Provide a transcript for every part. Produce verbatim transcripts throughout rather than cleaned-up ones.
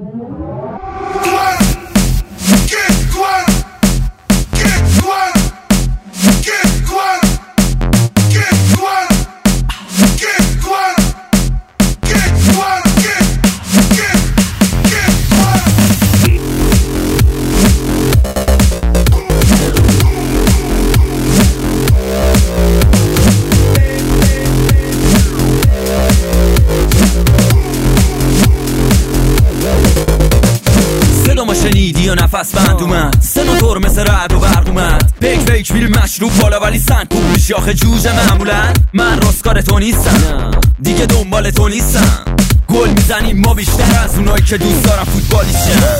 شنیدی و نفس بند اومد سناتور مثل رعد و برق اومد پیک پیک فیلم مشروب بالا ولی سنگ کوب شاخ جوجه معمولا من راستکار تو نیستم دیگه دنبال تو نیستم گل میزنیم ما بیشتر از اونایی که دوست دارم فوتبالیستم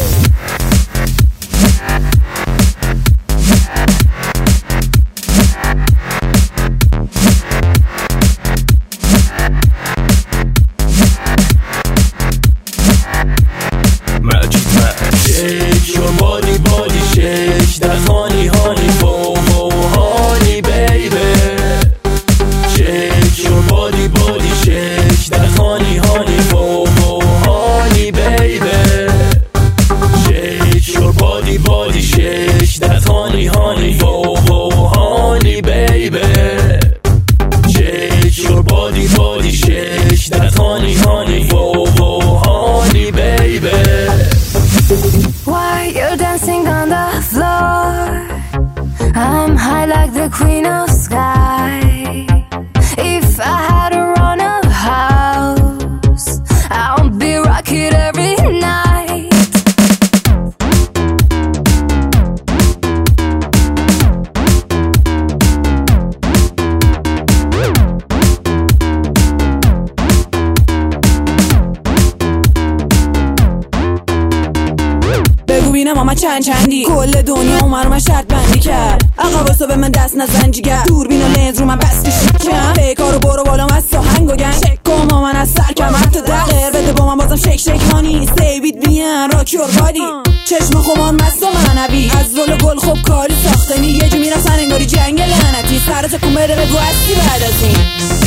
Shake your body, body shake that honey, honey, oh, oh, honey, baby. Shake your body, body shake that honey, honey, oh, oh, honey, baby. Shake your body, body shake that honey, honey, oh, oh, honey, baby. Shake your body, body shake that honey, honey, oh, oh, honey, baby. Why you're dancing on the floor? I'm high like the queen of sky. If I had a run of house, I'll be rocking every night. ببینم اما چند چندی کل دنیا اومد رو من شرط بندی کرد عقباسو به من دست نزن جیگر دوربین و لنز رو من بستی شکم پیکارو برو بالا از ساهنگ و گنگ شک کن با من از سر کمر تا ده غیر بده با من بازم شک شک هانی سیوید بیان راک یور بادی چشم خمان مست و معنوی از رول گل خوب کاری ساختنی یه جو میرسن انگاری جنگ لعنتی سرت کن بده بگو هستی بعد از این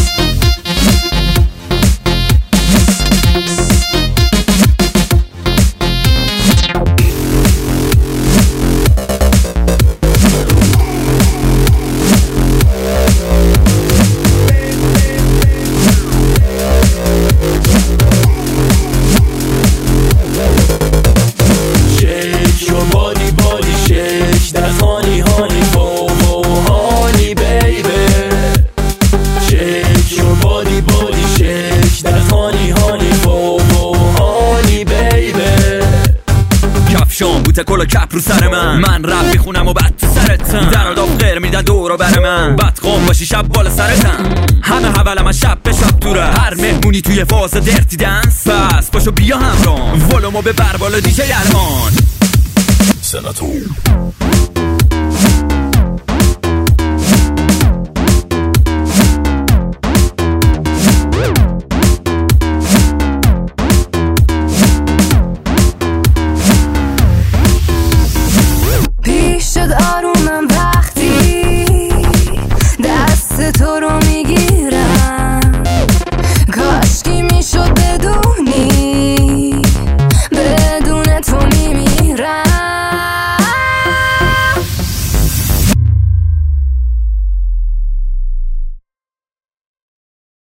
شام بوته کل و کپ رو سر من من رپ میخونم و بعد تو سرتم در آداب غیر میدن دورو بر من بد قوم باشی شب بالا سرتم همه حولم از شب به شب توره هر مهمونی توی فاز درتی دنس بس باشو بیا همرام ولومو به بر بالا دیجی المان سناتور